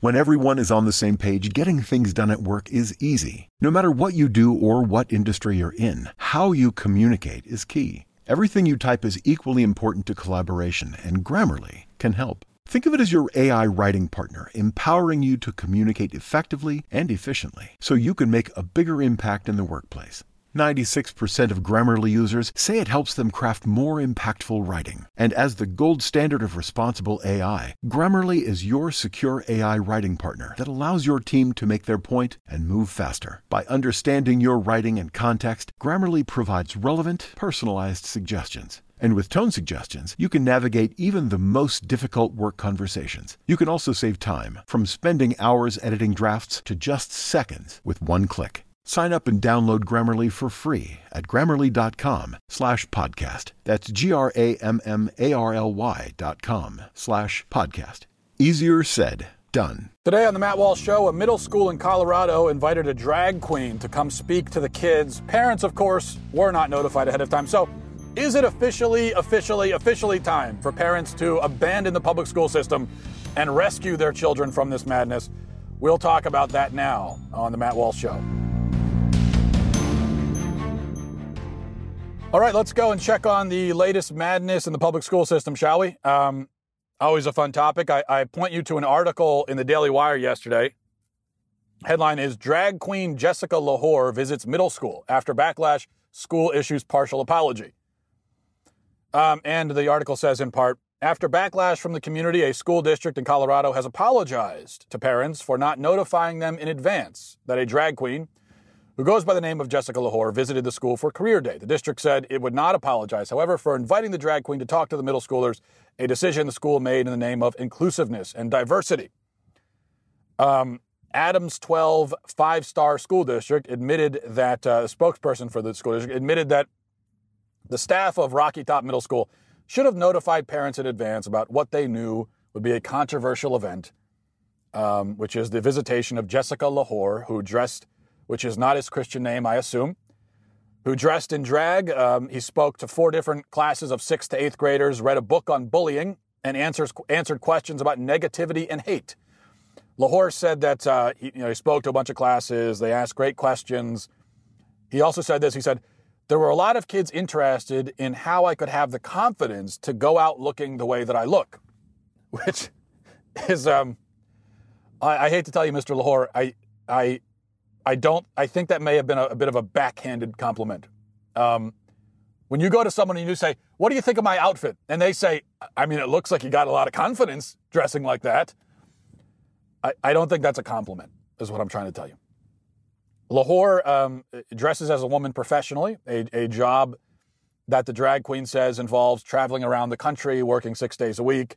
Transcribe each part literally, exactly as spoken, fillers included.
When everyone is on the same page, getting things done at work is easy. No matter what you do or what industry you're in, how you communicate is key. Everything you type is equally important to collaboration, and Grammarly can help. Think of it as your A I writing partner, empowering you to communicate effectively and efficiently, so you can make a bigger impact in the workplace. ninety-six percent of Grammarly users say it helps them craft more impactful writing. And as the gold standard of responsible A I, Grammarly is your secure A I writing partner that allows your team to make their point and move faster. By understanding your writing and context, Grammarly provides relevant, personalized suggestions. And with tone suggestions, you can navigate even the most difficult work conversations. You can also save time, from spending hours editing drafts to just seconds with one click. Sign up and download Grammarly for free at grammarly.com slash podcast. That's G-R-A-M-M-A-R-L-Y dot com slash podcast. Easier said, done. Today on the Matt Walsh Show, a middle school in Colorado invited a drag queen to come speak to the kids. Parents, of course, were not notified ahead of time. So is it officially, officially, officially time for parents to abandon the public school system and rescue their children from this madness? We'll talk about that now on the Matt Walsh Show. All right, let's go and check on the latest madness in the public school system, shall we? Um, always a fun topic. I, I point you to an article in the Daily Wire yesterday. Headline is, Drag Queen Jessica Lahore visits middle school after backlash, school issues partial apology. Um, and the article says in part, after backlash from the community, a school district in Colorado has apologized to parents for not notifying them in advance that a drag queen who goes by the name of Jessica Lahore visited the school for Career Day. The district said it would not apologize, however, for inviting the drag queen to talk to the middle schoolers, a decision the school made in the name of inclusiveness and diversity. Um, Adams twelve five-star school district admitted that, uh, a spokesperson for the school district admitted that the staff of Rocky Top Middle School should have notified parents in advance about what they knew would be a controversial event, um, which is the visitation of Jessica Lahore, who dressed which is not his Christian name, I assume, who dressed in drag. Um, he spoke to four different classes of sixth to eighth graders, read a book on bullying, and answers, answered questions about negativity and hate. Lahore said that uh, he, you know, he spoke to a bunch of classes. They asked great questions. He also said this. He said, there were a lot of kids interested in how I could have the confidence to go out looking the way that I look, which is, um, I, I hate to tell you, Mister Lahore, I, I, I don't, I think that may have been a, a bit of a backhanded compliment. Um, when you go to someone and you say, what do you think of my outfit? And they say, I mean, it looks like you got a lot of confidence dressing like that. I, I don't think that's a compliment, is what I'm trying to tell you. Lahore um, dresses as a woman professionally, a, a job that the drag queen says involves traveling around the country, working six days a week.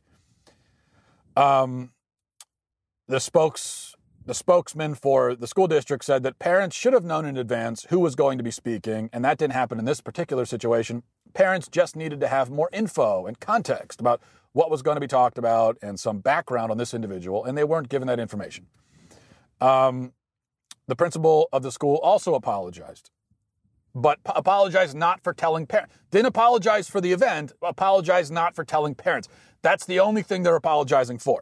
Um, the spokes... The spokesman for the school district said that parents should have known in advance who was going to be speaking, and that didn't happen in this particular situation. Parents just needed to have more info and context about what was going to be talked about and some background on this individual, and they weren't given that information. Um, the principal of the school also apologized, but p- apologized not for telling parents. Didn't apologize for the event, apologized not for telling parents. That's the only thing they're apologizing for.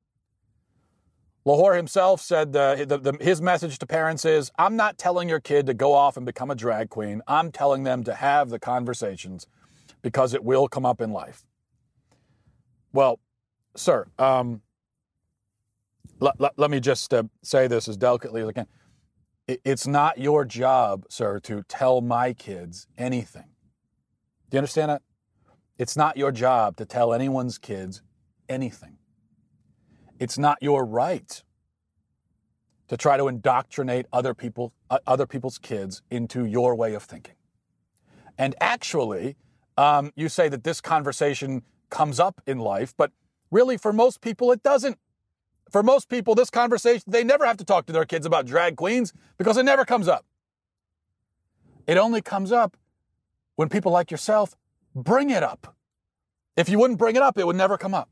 Lahore himself said uh, the, the, his message to parents is, I'm not telling your kid to go off and become a drag queen. I'm telling them to have the conversations because it will come up in life. Well, sir, um, l- l- let me just uh, say this as delicately as I can. It, it's not your job, sir, to tell my kids anything. Do you understand that? It's not your job to tell anyone's kids anything. It's not your right to try to indoctrinate other people, uh, other people's kids into your way of thinking. And actually, um, you say that this conversation comes up in life, but really for most people, it doesn't. For most people, this conversation, they never have to talk to their kids about drag queens because it never comes up. It only comes up when people like yourself bring it up. If you wouldn't bring it up, it would never come up.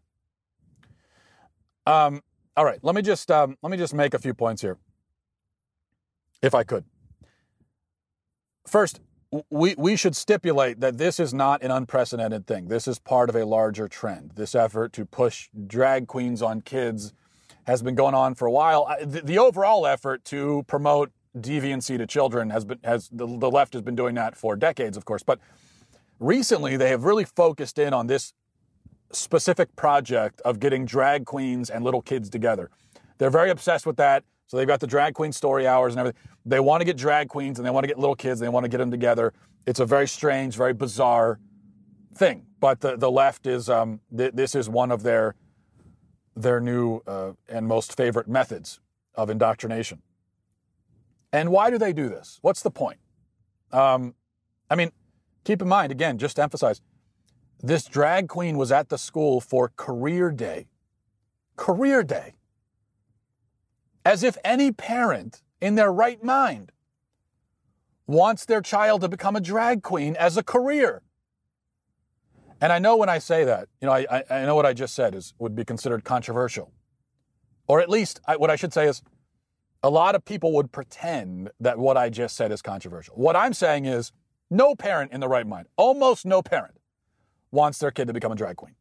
Um, all right, let me just um, let me just make a few points here, if I could. First, we we should stipulate that this is not an unprecedented thing. This is part of a larger trend. This effort to push drag queens on kids has been going on for a while. The, the overall effort to promote deviancy to children has been has the, the left has been doing that for decades, of course. But recently, they have really focused in on this specific project of getting drag queens and little kids together. They're very obsessed with that. So they've got the drag queen story hours and everything. They want to get drag queens and they want to get little kids and they want to get them together. It's a very strange, very bizarre thing. But the, the left is, um, th- this is one of their, their new uh, and most favorite methods of indoctrination. And why do they do this? What's the point? Um, I mean, keep in mind, again, just to emphasize, this drag queen was at the school for career day. Career day. As if any parent in their right mind wants their child to become a drag queen as a career. And I know when I say that, you know, I, I know what I just said is would be considered controversial. Or at least I, what I should say is a lot of people would pretend that what I just said is controversial. What I'm saying is no parent in the right mind, almost no parent, wants their kid to become a drag queen.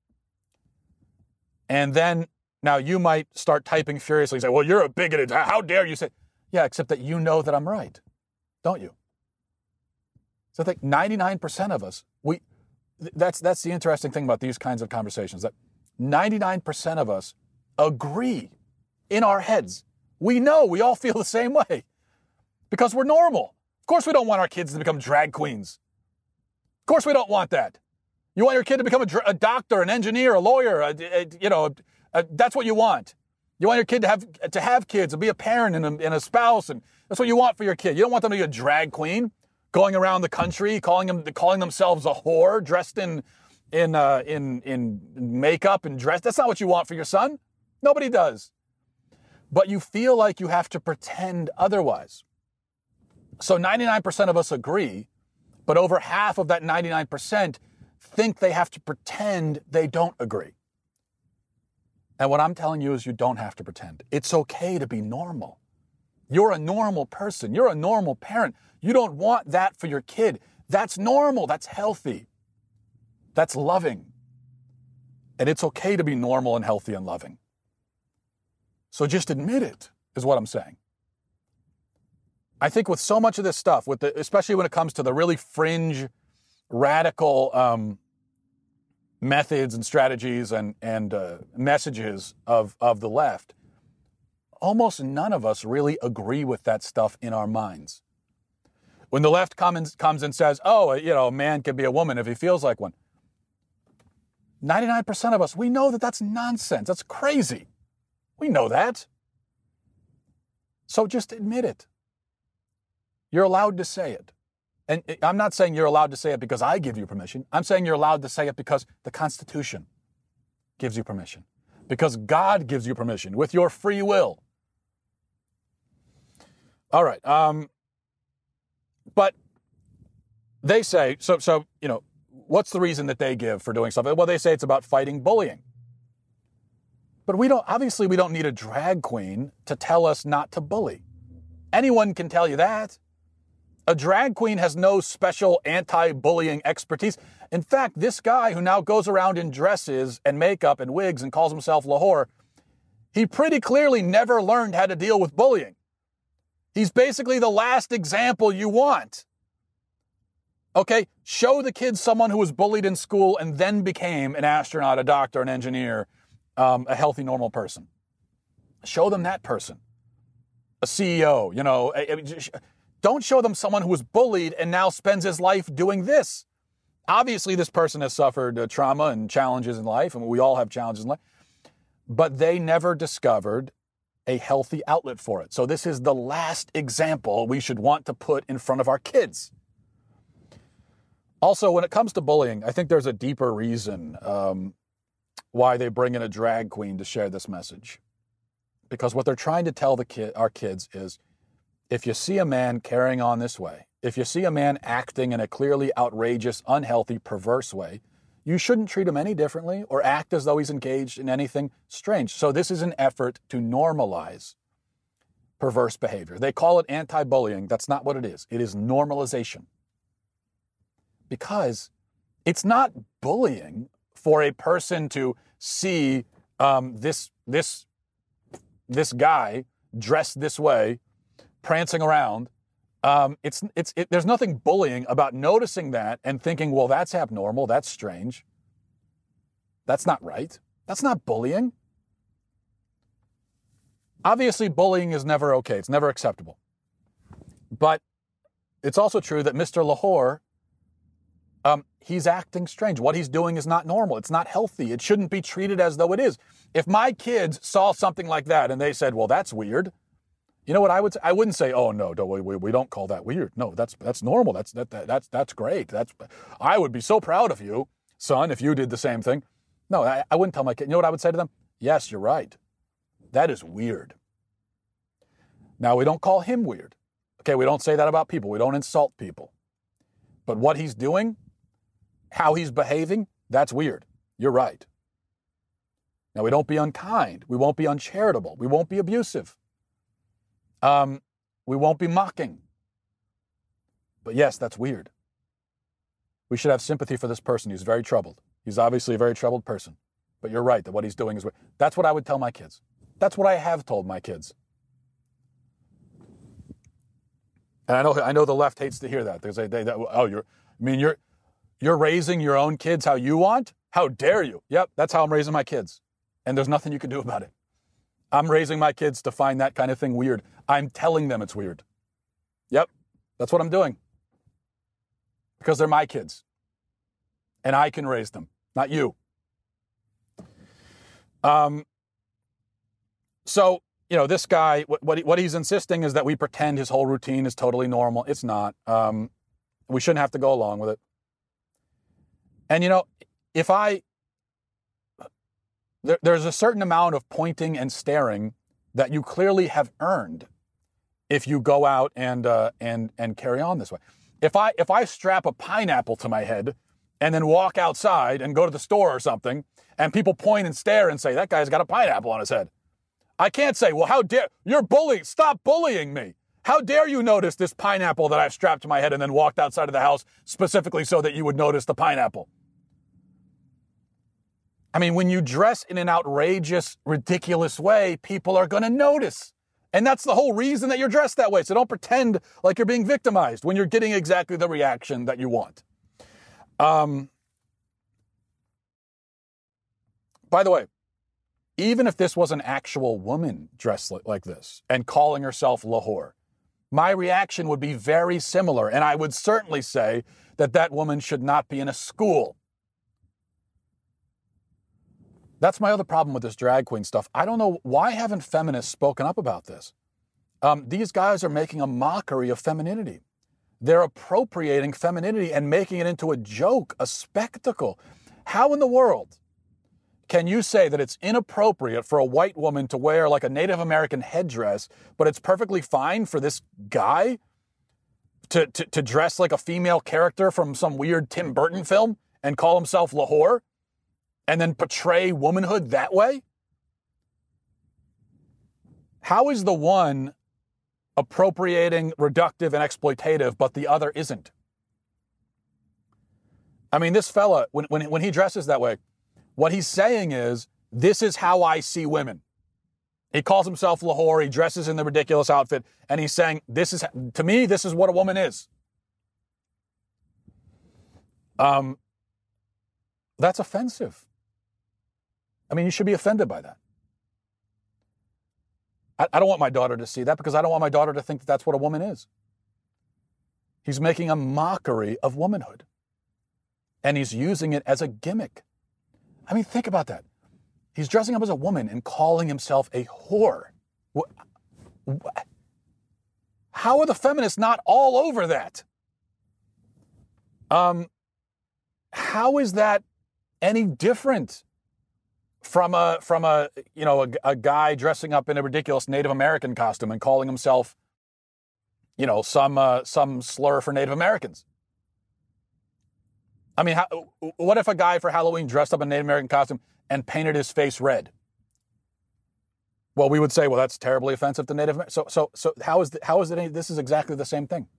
And then now you might start typing furiously and say, well, you're a bigot. How dare you say, yeah, except that you know that I'm right, don't you? So I think ninety-nine percent of us, we that's that's the interesting thing about these kinds of conversations, that ninety-nine percent of us agree in our heads. We know, we all feel the same way because we're normal. Of course we don't want our kids to become drag queens. Of course we don't want that. You want your kid to become a, a doctor, an engineer, a lawyer, a, a, you know, a, a, that's what you want. You want your kid to have to have kids and be a parent and a, and a spouse, and that's what you want for your kid. You don't want them to be a drag queen going around the country calling them calling themselves a whore, dressed in in uh, in in makeup and dress. That's not what you want for your son. Nobody does. But you feel like you have to pretend otherwise. So ninety-nine percent of us agree, but over half of that ninety-nine percent think they have to pretend they don't agree. And what I'm telling you is you don't have to pretend. It's okay to be normal. You're a normal person. You're a normal parent. You don't want that for your kid. That's normal. That's healthy. That's loving. And it's okay to be normal and healthy and loving. So just admit it, is what I'm saying. I think with so much of this stuff, with the, especially when it comes to the really fringe, radical um, methods and strategies and, and uh, messages of, of the left, almost none of us really agree with that stuff in our minds. When the left comes, comes and says, oh, you know, a man can be a woman if he feels like one. ninety-nine percent of us, we know that that's nonsense. That's crazy. We know that. So just admit it. You're allowed to say it. And I'm not saying you're allowed to say it because I give you permission. I'm saying you're allowed to say it because the Constitution gives you permission. Because God gives you permission with your free will. All right. Um, but they say, so, so, you know, what's the reason that they give for doing something? Well, they say it's about fighting bullying. But we don't, obviously we don't need a drag queen to tell us not to bully. Anyone can tell you that. A drag queen has no special anti-bullying expertise. In fact, this guy who now goes around in dresses and makeup and wigs and calls himself Lahore, he pretty clearly never learned how to deal with bullying. He's basically the last example you want. Okay, show the kids someone who was bullied in school and then became an astronaut, a doctor, an engineer, um, a healthy, normal person. Show them that person. A C E O, you know. A, a, don't show them someone who was bullied and now spends his life doing this. Obviously, this person has suffered uh, trauma and challenges in life, and we all have challenges in life. But they never discovered a healthy outlet for it. So this is the last example we should want to put in front of our kids. Also, when it comes to bullying, I think there's a deeper reason um, why they bring in a drag queen to share this message. Because what they're trying to tell the kid, our kids is, if you see a man carrying on this way, if you see a man acting in a clearly outrageous, unhealthy, perverse way, you shouldn't treat him any differently or act as though he's engaged in anything strange. So this is an effort to normalize perverse behavior. They call it anti-bullying. That's not what it is. It is normalization. Because it's not bullying for a person to see um, this, this this guy dressed this way, prancing around. Um, it's it's it, there's nothing bullying about noticing that and thinking, well, that's abnormal, that's strange. That's not right. That's not bullying. Obviously, bullying is never okay. It's never acceptable. But it's also true that Mister Lahore, um, he's acting strange. What he's doing is not normal. It's not healthy. It shouldn't be treated as though it is. If my kids saw something like that and they said, well, that's weird, you know what I would say? I wouldn't say, oh, no, don't, we, we don't call that weird. No, that's that's normal. That's that, that that's that's great. That's I would be so proud of you, son, if you did the same thing. No, I, I wouldn't tell my kid. You know what I would say to them? Yes, you're right. That is weird. Now, we don't call him weird. Okay, we don't say that about people. We don't insult people. But what he's doing, how he's behaving, that's weird. You're right. Now, we don't be unkind. We won't be uncharitable. We won't be abusive. Um, we won't be mocking. But yes, that's weird. We should have sympathy for this person. He's very troubled. He's obviously a very troubled person. But you're right that what he's doing is weird. That's what I would tell my kids. That's what I have told my kids. And I know I know the left hates to hear that. They say, they, they, "Oh, you're, I mean, you're, you're raising your own kids how you want? How dare you?" Yep, that's how I'm raising my kids, and there's nothing you can do about it. I'm raising my kids to find that kind of thing weird. I'm telling them it's weird. Yep, that's what I'm doing, because they're my kids, and I can raise them, not you. Um. So. You know, this guy, what, what, he, what he's insisting is that we pretend his whole routine is totally normal. It's not. Um, we shouldn't have to go along with it. And, you know, if I, there, there's a certain amount of pointing and staring that you clearly have earned if you go out and uh, and and carry on this way. If I if I strap a pineapple to my head and then walk outside and go to the store or something, and people point and stare and say, that guy's got a pineapple on his head, I can't say, well, how dare, you're bullying, stop bullying me. How dare you notice this pineapple that I've strapped to my head and then walked outside of the house specifically so that you would notice the pineapple? I mean, when you dress in an outrageous, ridiculous way, people are going to notice. And that's the whole reason that you're dressed that way. So don't pretend like you're being victimized when you're getting exactly the reaction that you want. Um, by the way, even if this was an actual woman dressed like this and calling herself Lahore, my reaction would be very similar. And I would certainly say that that woman should not be in a school. That's my other problem with this drag queen stuff. I don't know, why haven't feminists spoken up about this? Um, these guys are making a mockery of femininity. They're appropriating femininity and making it into a joke, a spectacle. How in the world can you say that it's inappropriate for a white woman to wear like a Native American headdress, but it's perfectly fine for this guy to, to, to dress like a female character from some weird Tim Burton film and call himself Lahore and then portray womanhood that way? How is the one appropriating, reductive, and exploitative, but the other isn't? I mean, this fella, when, when, when he dresses that way, what he's saying is, this is how I see women. He calls himself Lahore, he dresses in the ridiculous outfit, and he's saying, this is, to me, this is what a woman is. Um, that's offensive. I mean, you should be offended by that. I, I don't want my daughter to see that because I don't want my daughter to think that that's what a woman is. He's making a mockery of womanhood. And he's using it as a gimmick. I mean, think about that. He's dressing up as a woman and calling himself a whore. How are the feminists not all over that? Um, how is that any different from a from a you know a, a guy dressing up in a ridiculous Native American costume and calling himself, you know, some uh, some slur for Native Americans? I mean, how, what if a guy for Halloween dressed up in a Native American costume and painted his face red? Well, we would say, well, that's terribly offensive to Native Americans. So, so, so how is the, how is it? Any, this is exactly the same thing.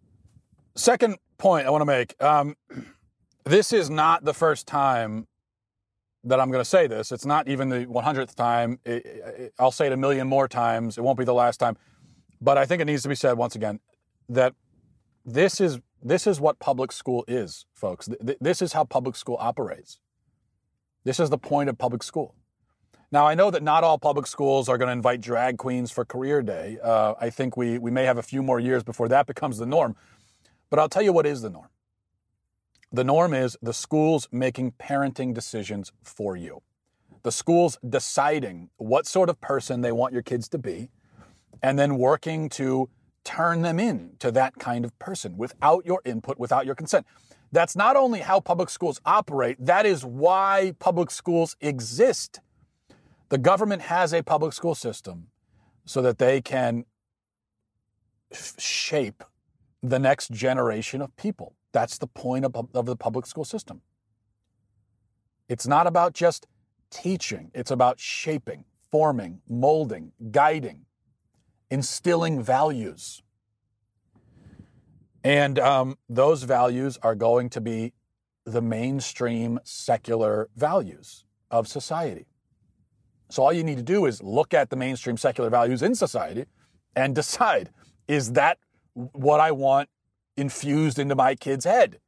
Second point I want to make: um, this is not the first time that I'm going to say this. It's not even the one hundredth time. It, it, I'll say it a million more times. It won't be the last time. But I think it needs to be said once again that this is this is what public school is, folks. Th- this is how public school operates. This is the point of public school. Now, I know that not all public schools are going to invite drag queens for career day. Uh, I think we we may have a few more years before that becomes the norm. But I'll tell you what is the norm. The norm is the schools making parenting decisions for you. The schools deciding what sort of person they want your kids to be, and then working to turn them into that kind of person without your input, without your consent. That's not only how public schools operate, that is why public schools exist. The government has a public school system so that they can f- shape the next generation of people. That's the point of, of the public school system. It's not about just teaching. It's about shaping, forming, molding, guiding, instilling values. And um, those values are going to be the mainstream secular values of society. So all you need to do is look at the mainstream secular values in society and decide, is that what I want infused into my kid's head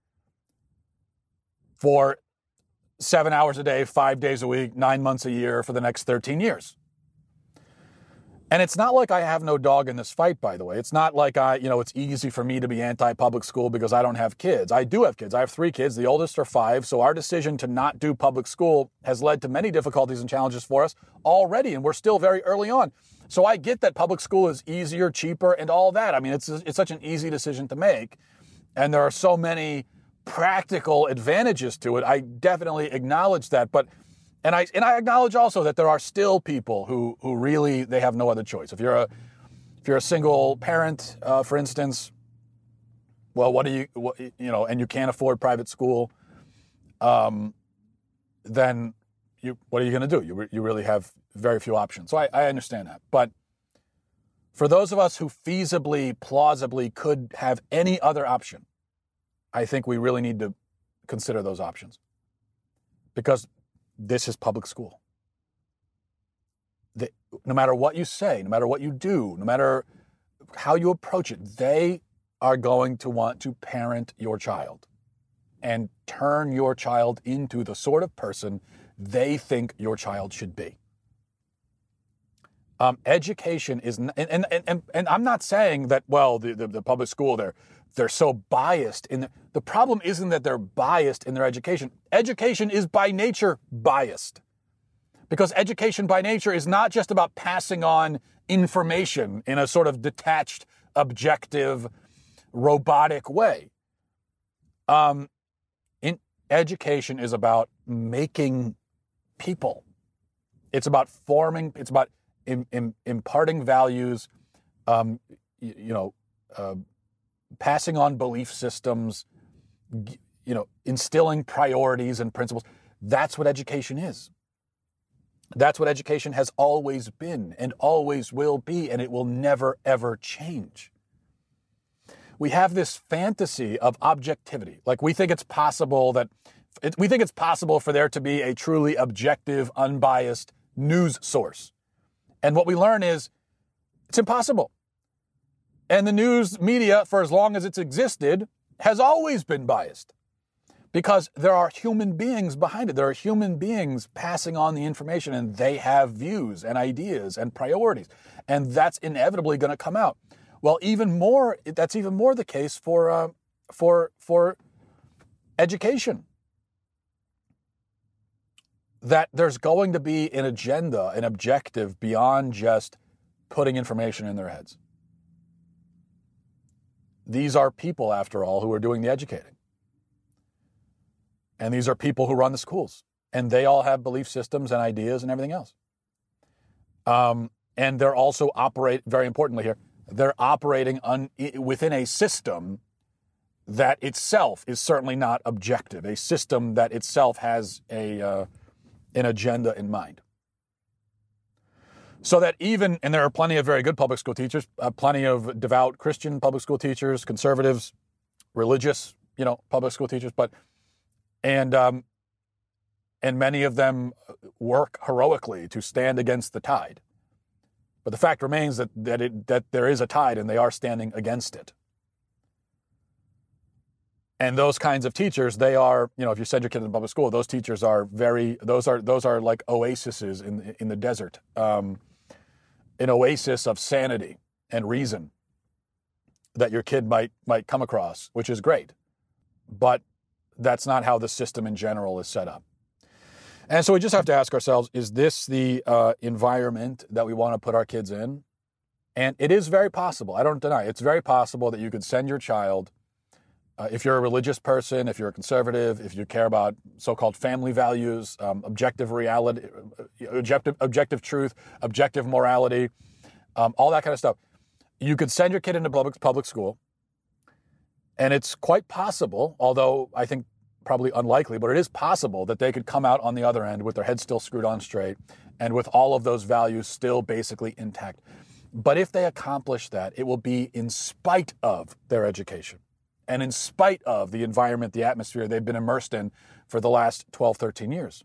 for seven hours a day, five days a week, nine months a year for the next thirteen years? And it's not like I have no dog in this fight, by the way. It's not like I, you know, it's easy for me to be anti-public school because I don't have kids. I do have kids. I have three kids. The oldest are five. So our decision to not do public school has led to many difficulties and challenges for us already. And we're still very early on. So I get that public school is easier, cheaper, and all that. I mean, it's it's such an easy decision to make. And there are so many practical advantages to it. I definitely acknowledge that. But And I and I acknowledge also that there are still people who who really, they have no other choice. If you're a if you're a single parent, uh, for instance, well, what do you what, you know, and you can't afford private school, um, then you what are you going to do? You re, you really have very few options. So I, I understand that. But for those of us who feasibly, plausibly could have any other option, I think we really need to consider those options, because this is public school. The, no matter what you say, no matter what you do, no matter how you approach it, they are going to want to parent your child and turn your child into the sort of person they think your child should be. Um, education is, and, and, and, and I'm not saying that, well, the, the, the public school, they're, they're so biased. In the, the problem isn't that they're biased in their education. Education is by nature biased, because education by nature is not just about passing on information in a sort of detached, objective, robotic way. Um, in, education is about making people. It's about forming, it's about im, im, imparting values, um, you, you know, uh, passing on belief systems, you know, instilling priorities and principles. That's what education is. That's what education has always been and always will be, and it will never, ever change. We have this fantasy of objectivity. Like, we think it's possible that, it, we think it's possible for there to be a truly objective, unbiased news source. And what we learn is it's impossible. And the news media, for as long as it's existed, has always been biased, because there are human beings behind it. There are human beings passing on the information, and they have views and ideas and priorities. And that's inevitably going to come out. Well, even more, that's even more the case for uh, for for education. That there's going to be an agenda, an objective beyond just putting information in their heads. These are people, after all, who are doing the educating. And these are people who run the schools. And they all have belief systems and ideas and everything else. Um, and they're also operate, very importantly here, they're operating un, within a system that itself is certainly not objective, a system that itself has a uh, an agenda in mind. So that even, and there are plenty of very good public school teachers, uh, plenty of devout Christian public school teachers, conservatives, religious, you know, public school teachers, but, and, um, and many of them work heroically to stand against the tide. But the fact remains that that, it, that there is a tide, and they are standing against it. And those kinds of teachers, they are, you know, if you send your kid to public school, those teachers are very, those are those are like oases in in the desert, um, an oasis of sanity and reason that your kid might might come across, which is great. But that's not how the system in general is set up. And so we just have to ask ourselves, is this the uh, environment that we want to put our kids in? And it is very possible. I don't deny it. It's very possible that you could send your child, uh, if you're a religious person, if you're a conservative, if you care about so-called family values, um, objective reality, objective, objective truth, objective morality, um, all that kind of stuff. You could send your kid into public, public school, and it's quite possible, although I think probably unlikely, but it is possible that they could come out on the other end with their head still screwed on straight and with all of those values still basically intact. But if they accomplish that, it will be in spite of their education and in spite of the environment, the atmosphere they've been immersed in for the last twelve, thirteen years.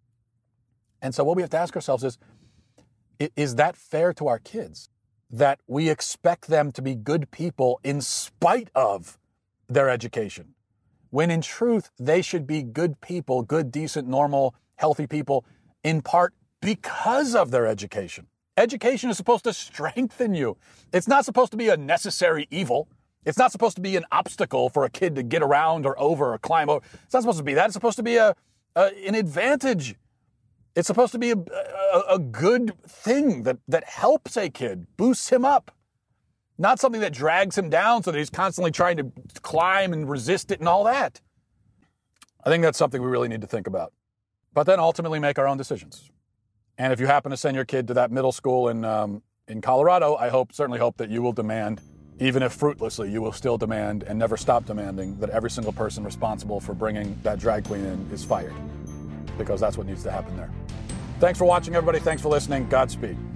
And so what we have to ask ourselves is, is that fair to our kids? That we expect them to be good people in spite of their education, when in truth, they should be good people, good, decent, normal, healthy people, in part because of their education. Education is supposed to strengthen you. It's not supposed to be a necessary evil. It's not supposed to be an obstacle for a kid to get around or over or climb over. It's not supposed to be that. It's supposed to be a, a an advantage. It's supposed to be a, a, a good thing that, that helps a kid, boosts him up. Not something that drags him down so that he's constantly trying to climb and resist it and all that. I think that's something we really need to think about. But then ultimately make our own decisions. And if you happen to send your kid to that middle school in um, in Colorado, I hope, certainly hope that you will demand, even if fruitlessly, you will still demand and never stop demanding that every single person responsible for bringing that drag queen in is fired. Because that's what needs to happen there. Thanks for watching, everybody. Thanks for listening. Godspeed.